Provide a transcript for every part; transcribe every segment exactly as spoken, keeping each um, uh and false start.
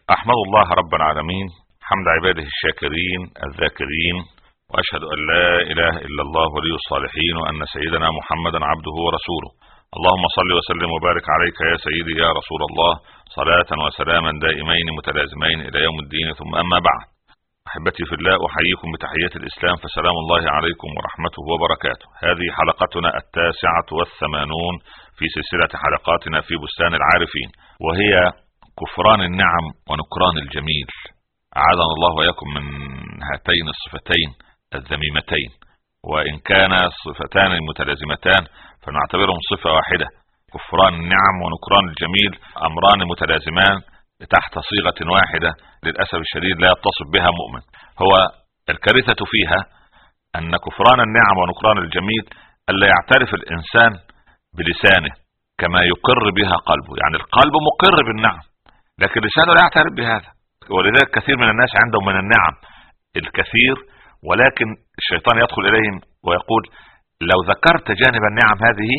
أحمد الله رب العالمين حمد عباده الشاكرين الذاكرين، وأشهد أن لا إله إلا الله ولي الصالحين، وأن سيدنا محمدا عبده ورسوله. اللهم صل وسلم وبارك عليك يا سيدي يا رسول الله، صلاة وسلاما دائمين متلازمين إلى يوم الدين. ثم أما بعد، أحبتي في الله، أحييكم بتحية الإسلام، فسلام الله عليكم ورحمته وبركاته. هذه حلقتنا التاسعة والثمانون في سلسلة حلقاتنا في بستان العارفين، وهي كفران النعم ونكران الجميل. أعاذنا الله وإياكم من هاتين الصفتين الذميمتين، وإن كان صفتان متلازمتان فنعتبرهم صفة واحدة. كفران النعم ونكران الجميل أمران متلازمان تحت صيغة واحدة، للأسف الشديد لا يتصف بها مؤمن. هو الكارثة فيها أن كفران النعم ونكران الجميل ألا يعترف الإنسان بلسانه كما يقر بها قلبه، يعني القلب مقر بالنعم لكن لسانه لا يعترف بهذا. ولذلك كثير من الناس عندهم من النعم الكثير، ولكن الشيطان يدخل إليهم ويقول: لو ذكرت جانب النعم هذه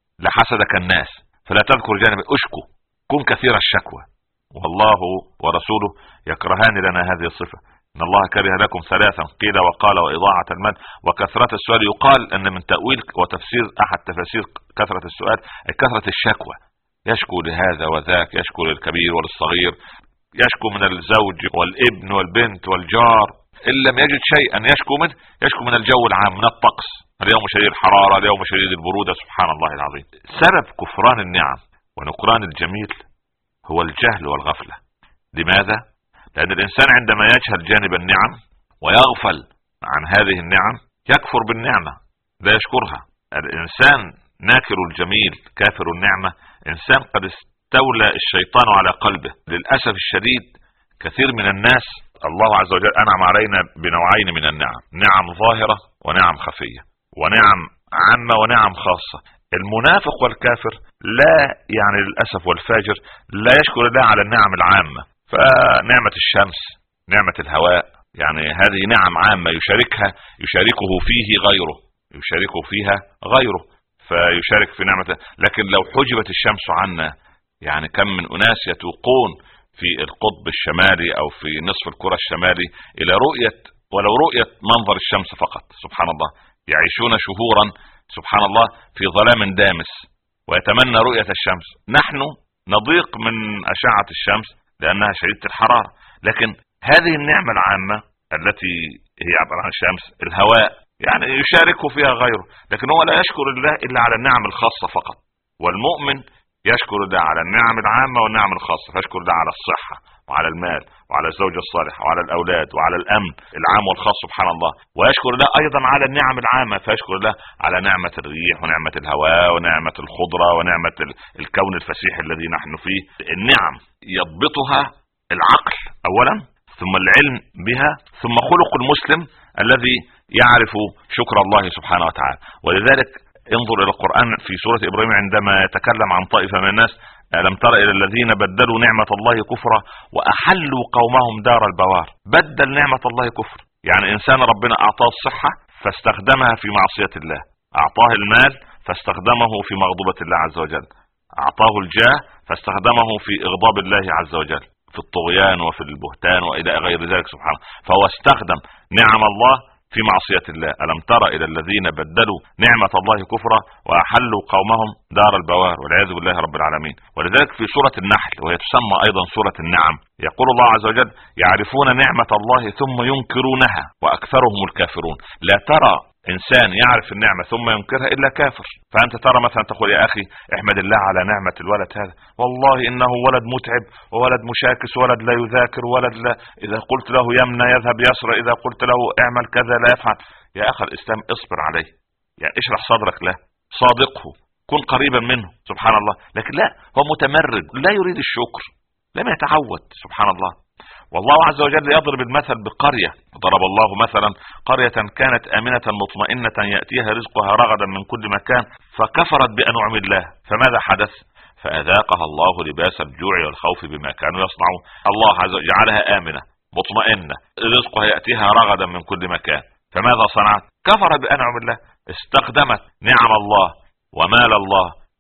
لحسدك الناس، فلا تذكر جانب أشكو، كن كثير الشكوى. والله ورسوله يكرهان لنا هذه الصفة. إن الله كره لكم ثلاثا قيل وقال وإضاعة المال وكثرة السؤال. يقال أن من تأويل وتفسير أحد تفاسير كثرة السؤال أي كثرة الشكوى، يشكو لهذا وذاك، يشكو للكبير وللصغير، يشكو من الزوج والابن والبنت والجار. إن لم يجد شيئا يشكو منه، يشكو من الجو العام، من الطقس، اليوم شديد الحرارة، اليوم شديد البرودة. سبحان الله العظيم. سبب كفران النعم ونكران الجميل هو الجهل والغفلة. لماذا؟ لأن الإنسان عندما يجهل جانب النعم ويغفل عن هذه النعم يكفر بالنعمة، لا يشكرها. الإنسان ناكر الجميل كافر النعمة، إنسان قد استولى الشيطان على قلبه. للأسف الشديد كثير من الناس الله عز وجل أنعم علينا بنوعين من النعم: نعم ظاهرة ونعم خفية، ونعم عامة ونعم خاصة. المنافق والكافر لا، يعني للأسف والفاجر لا يشكر الله على النعم العامة. فنعمة الشمس، نعمة الهواء، يعني هذه نعم عامة يشاركها يشاركه فيه غيره، يشاركه فيها غيره فيشارك في نعمة. لكن لو حجبت الشمس عنا، يعني كم من أناس يتوقون في القطب الشمالي أو في نصف الكرة الشمالي إلى رؤية ولو رؤية منظر الشمس فقط. سبحان الله، يعيشون شهورا سبحان الله في ظلام دامس ويتمنى رؤية الشمس. نحن نضيق من أشعة الشمس لأنها شديدة الحرارة، لكن هذه النعمة العامة التي هي عبارة عن الشمس، الهواء، يعني يشاركه فيها غيره، لكن هو لا يشكر الله إلا على النعم الخاصة فقط. والمؤمن يشكر الله على النعم العامة والنعم الخاصة، فيشكر الله على الصحة وعلى المال وعلى الزوجة الصالحة وعلى الأولاد وعلى الأمن العام والخاص سبحان الله. ويشكر الله أيضا على النعم العامة، فيشكر الله على نعمة الريح ونعمة الهواء ونعمة الخضرة ونعمة الكون الفسيح الذي نحن فيه. النعم يضبطها العقل أولا، ثم العلم بها، ثم خلق المسلم الذي يعرف شكر الله سبحانه وتعالى. ولذلك انظر إلى القرآن في سورة إبراهيم عندما يتكلم عن طائفة من الناس: ألم تر إلى الذين بدلوا نعمة الله كفرا وأحلوا قومهم دار البوار. بدل نعمة الله كفر، يعني إنسان ربنا أعطاه الصحة فاستخدمها في معصية الله، أعطاه المال فاستخدمه في مغضبة الله عز وجل، أعطاه الجاه فاستخدمه في إغضاب الله عز وجل، في الطغيان وفي البهتان وإلى غير ذلك. سبحانه، فهو استخدم نعم الله في معصية الله. ألم تر إلى الذين بدلوا نعمة الله كفرا وأحلوا قومهم دار البوار، والعياذ بالله رب العالمين. ولذلك في سورة النحل، وهي تسمى أيضا سورة النعم، يقول الله عز وجل: يعرفون نعمة الله ثم ينكرونها وأكثرهم الكافرون. لا ترى إنسان يعرف النعمة ثم ينكرها إلا كافر. فأنت ترى مثلا تقول: يا أخي احمد الله على نعمة الولد هذا، والله إنه ولد متعب وولد مشاكس، ولد لا يذاكر، ولد لا إذا قلت له يمنى يذهب يسرى، إذا قلت له اعمل كذا لا يفعل. يا أخي الإسلام اصبر عليه، يعني اشرح صدرك له، صادقه، كن قريبا منه. سبحان الله. لكن لا، هو متمرد، لا يريد الشكر، لم يتعود. سبحان الله. والله عز وجل يضرب المثل بقرية. ضرب الله مثلا قرية كانت آمنة مطمئنة يأتيها رزقها رغدا من كل مكان فكفرت بأنعم الله، فماذا حدث؟ فأذاقها الله لباس الجوع والخوف بما كانوا يصنعون. الله عز وجل جعلها آمنة مطمئنة، رزقها يأتيها رغدا من كل مكان، فماذا صنعت؟ كفرت بأنعم الله، استخدمت نعم الله ومال الله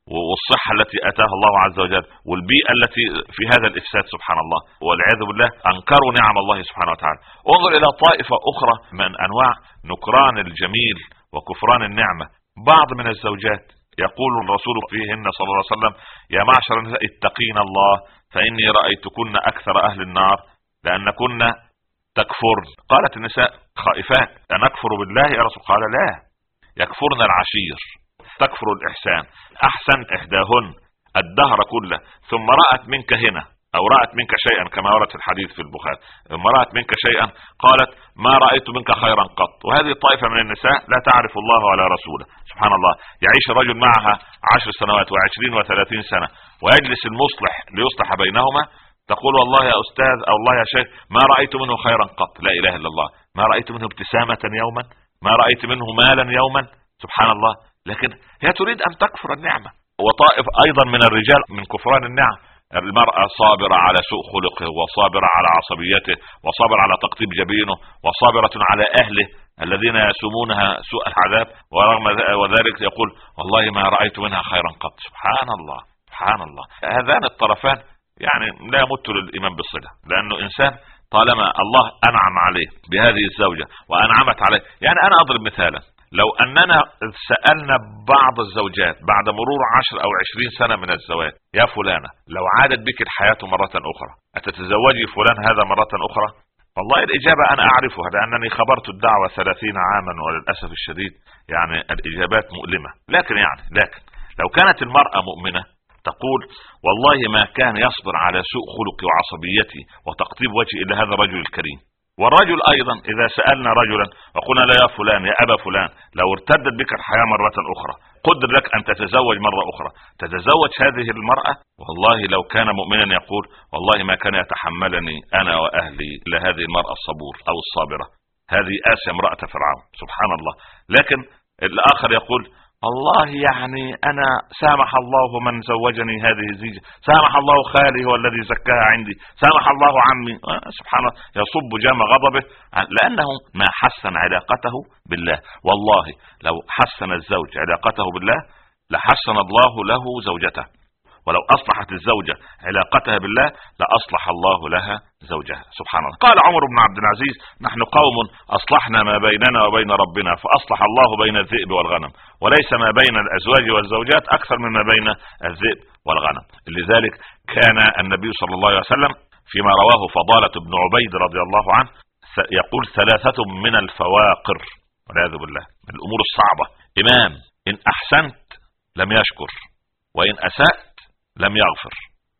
والصحة التي أتاها الله عز وجل والبيئة التي في هذا الإفساد سبحان الله، والعياذ بالله أنكروا نعم الله سبحانه وتعالى. انظر إلى طائفة أخرى من أنواع نكران الجميل وكفران النعمة. بعض من الزوجات يقول الرسول فيهن صلى الله عليه وسلم: يا معشر النساء اتقين الله فإني رأيتكن أكثر أهل النار لأنكن تكفرن. قالت النساء خائفات: أنكفر بالله يا رسول؟ قال: لا، يكفرن العشير، تكفر الإحسان. أحسن إحداهن الدهر كله ثم رأت منك هنا أو رأت منك شيئا كما ورد في الحديث في البخاري، ثم رأت منك شيئا قالت: ما رأيت منك خيرا قط. وهذه طائفة من النساء لا تعرف الله ولا رسوله سبحان الله. يعيش الرجل معها عشر سنوات وعشرين وثلاثين سنة ويجلس المصلح ليصلح بينهما، تقول: والله يا أستاذ أو الله يا شيخ ما رأيت منه خيرا قط. لا إله إلا الله. ما رأيت منه ابتسامة يوما، ما رأيت منه مالا يوما سبحان الله. لكن هي تريد أن تكفر النعمة. وطائف أيضا من الرجال من كفران النعم: المرأة صابرة على سوء خلقه، وصابرة على عصبيته، وصابرة على تقطيب جبينه، وصابرة على أهله الذين يسومونها سوء العذاب، ورغم وذلك يقول: والله ما رأيت منها خيرا قط. سبحان الله سبحان الله. هذان الطرفان يعني لا يمت للإيمان بالصلة، لأنه إنسان طالما الله أنعم عليه بهذه الزوجة وأنعمت عليه. يعني أنا أضرب مثالا: لو أننا سألنا بعض الزوجات بعد مرور عشر أو عشرين سنة من الزواج: يا فلانة لو عادت بك الحياة مرة أخرى أتتزوجي فلان هذا مرة أخرى؟ والله الإجابة أنا أعرفها، لأنني خبرت الدعوة ثلاثين عاما، وللأسف الشديد يعني الإجابات مؤلمة. لكن يعني لكن لو كانت المرأة مؤمنة تقول: والله ما كان يصبر على سوء خلقي وعصبيتي وتقطيب وجهي إلا هذا الرجل الكريم. والرجل أيضا إذا سألنا رجلا وقلنا: لا يا فلان يا أبا فلان لو ارتدت بك الحياة مرة أخرى قدر لك أن تتزوج مرة أخرى تتزوج هذه المرأة؟ والله لو كان مؤمنا يقول: والله ما كان يتحملني أنا وأهلي إلا هذه المرأة الصبور أو الصابرة، هذه آسيا امرأة فرعون سبحان الله. لكن الآخر يقول: الله يعني أنا سامح الله من زوجني هذه الزيجة، سامح الله خالي هو الذي زكاها عندي، سامح الله عمي. سبحان الله، يصب جام غضبه لأنه ما حسن علاقته بالله. والله لو حسن الزوج علاقته بالله لحسن الله له زوجته، ولو أصلحت الزوجة علاقتها بالله لأصلح الله لها زوجها سبحان الله. قال عمر بن عبد العزيز: نحن قوم أصلحنا ما بيننا وبين ربنا فأصلح الله بين الذئب والغنم، وليس ما بين الأزواج والزوجات أكثر مما بين الذئب والغنم. لذلك كان النبي صلى الله عليه وسلم فيما رواه فضالة بن عبيد رضي الله عنه يقول: ثلاثة من الفواقر والعياذ بالله من الأمور الصعبة: إمام إن أحسنت لم يشكر، وإن أسأت لم يغفر،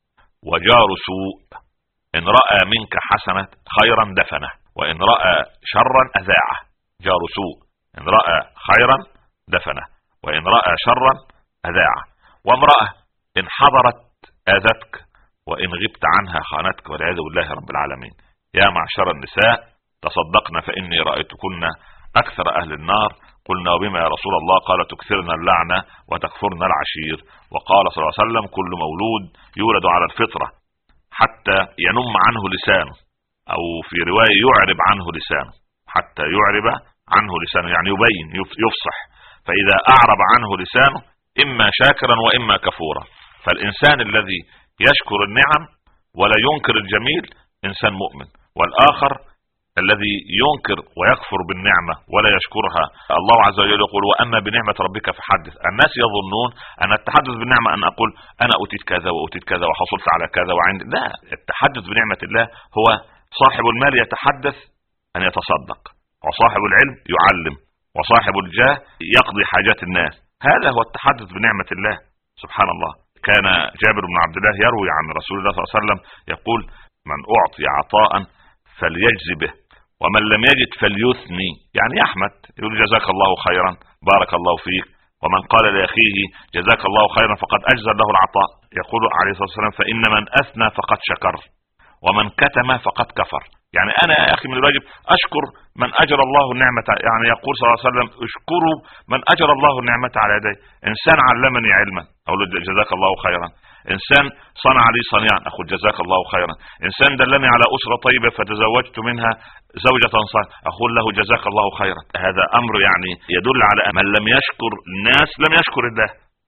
وجار سوء إن رأى منك حسنة خيرا دفنه، وإن رأى شرا أذاعه. جار سوء إن رأى خيرا دفنه، وإن رأى شرا أذاعه. وامرأة إن حضرت آذتك، وإن غبت عنها خانتك، والعياذ بالله رب العالمين. يا معشر النساء تصدقن فإني رأيتكن أكثر أهل النار. قلنا: وبما يا رسول الله؟ قال: تكثرن اللعنة وتكفرن العشير. وقال صلى الله عليه وسلم: كل مولود يولد على الفطرة حتى ينم عنه لسانه، أو في رواية يعرب عنه لسانه، حتى يعرب عنه لسانه يعني يبين يفصح. فإذا أعرب عنه لسانه إما شاكرا وإما كفورا. فالإنسان الذي يشكر النعم ولا ينكر الجميل إنسان مؤمن، والآخر الذي ينكر ويكفر بالنعمة ولا يشكرها. الله عز وجل يقول: وأما بنعمة ربك فحدث. الناس يظنون أن التحدث بالنعمة أن أقول أنا أوتيت كذا وأوتيت كذا وحصلت على كذا وعندي. لا، التحدث بنعمة الله هو صاحب المال يتحدث أن يتصدق، وصاحب العلم يعلم، وصاحب الجاه يقضي حاجات الناس. هذا هو التحدث بنعمة الله سبحان الله. كان جابر بن عبد الله يروي عن رسول الله صلى الله عليه وسلم يقول: من أعطي عطاء فليجزي به، ومن لم يجد فليثني، يعني يحمد، يقول: جزاك الله خيرا، بارك الله فيك. ومن قال لأخيه جزاك الله خيرا فقد أجزى له العطاء. يقول عليه الصلاة والسلام: فإن من أثنى فقد شكر، ومن كتم فقد كفر. يعني أنا يا أخي من الواجب أشكر من أجر الله النعمة. يعني يقول صلى الله عليه وسلم: اشكروا من أجر الله النعمة على يدي. إنسان علمني علما أقول جزاك الله خيرا، إنسان صنع لي صنيعا أقول جزاك الله خيرا، إنسان دلني على أسرة طيبة فتزوجت منها زوجة صالحة أقول له جزاك الله خيرا. هذا أمر يعني يدل على من لم يشكر الناس لم يشكر الله.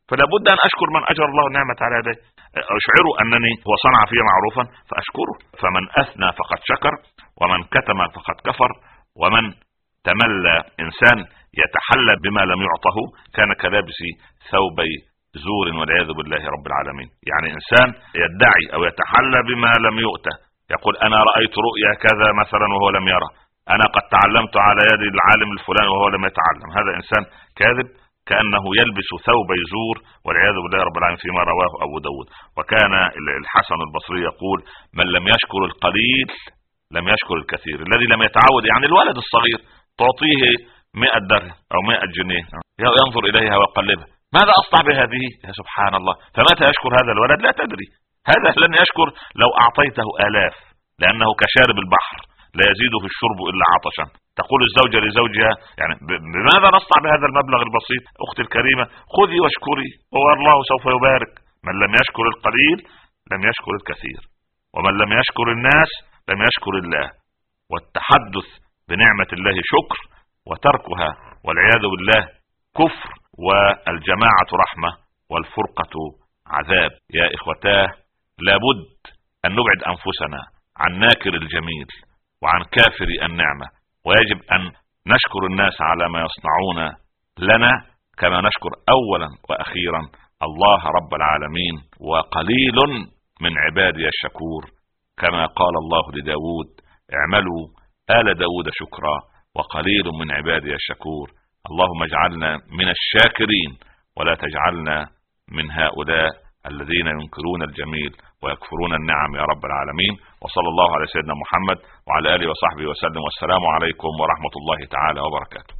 فلا بد ان اشكر من اجر الله النعمة على يديه. اشعره انني هو صنع في معروفا فاشكره. فمن اثنى فقد شكر، ومن كتم فقد كفر، ومن تملى انسان يتحلى بما لم يعطه كان كلابس ثوبي زور والعياذ بالله رب العالمين. يعني انسان يدعي او يتحلى بما لم يؤته، يقول انا رأيت رؤيا كذا مثلا وهو لم يرى، انا قد تعلمت على يد العالم الفلاني وهو لم يتعلم. هذا انسان كاذب كأنه يلبس ثوب زور والعياذ بالله رب العالمين، فيما رواه ابو داود. وكان الحسن البصري يقول من لم يشكر القليل لم يشكر الكثير. الذي لم يتعود، يعني الولد الصغير تعطيه مئة درهم او مئة جنيه ينظر اليها ويقلبها، ماذا اصنع بهذه؟ يا سبحان الله. فمتى يشكر هذا الولد؟ لا تدري. هذا لن يشكر لو اعطيته الاف، لانه كشارب البحر لا يزيده الشرب الا عطشا. تقول الزوجة لزوجها يعني بماذا نصنع بهذا المبلغ البسيط؟ اختي الكريمة خذي واشكري والله سوف يبارك. من لم يشكر القليل لم يشكر الكثير، ومن لم يشكر الناس لم يشكر الله. والتحدث بنعمة الله شكر، وتركها والعياذ بالله كفر. والجماعة رحمة والفرقة عذاب. يا إخوتاه، لابد أن نبعد أنفسنا عن ناكر الجميل وعن كافر النعمة، ويجب أن نشكر الناس على ما يصنعون لنا كما نشكر أولا وأخيرا الله رب العالمين. وقليل من عبادي الشكور، كما قال الله لداود اعملوا آل داود شكرا وقليل من عبادي الشكور. اللهم اجعلنا من الشاكرين ولا تجعلنا من هؤلاء الذين ينكرون الجميل ويكفرون النعم يا رب العالمين. وصلى الله على سيدنا محمد وعلى آله وصحبه وسلم، والسلام عليكم ورحمة الله تعالى وبركاته.